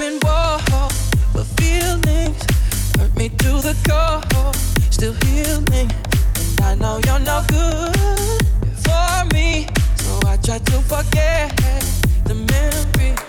and war, but feelings hurt me to the core. Still healing, and I know you're no good for me. So I try to forget the memory.